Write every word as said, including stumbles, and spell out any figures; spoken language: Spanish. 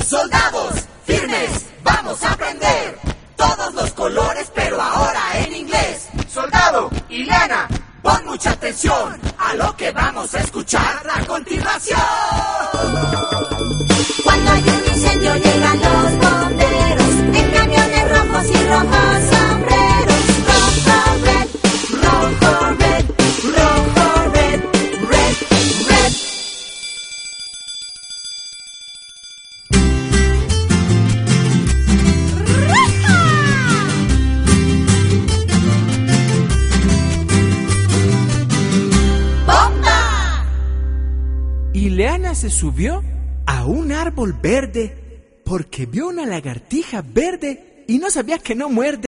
Soldados, firmes, vamos a aprender todos los colores, pero ahora en inglés. Soldado, Ileana, pon mucha atención a lo que vamos a escuchar a continuación. Cuando hay un incendio llegan los bomberos en camiones rojos y rojos sombreros. Rojo, red, rojo, red, rojo, red, red, red. ¡Bomba! Ileana se subió a un árbol verde porque vio una lagartija verde y no sabía que no muerde.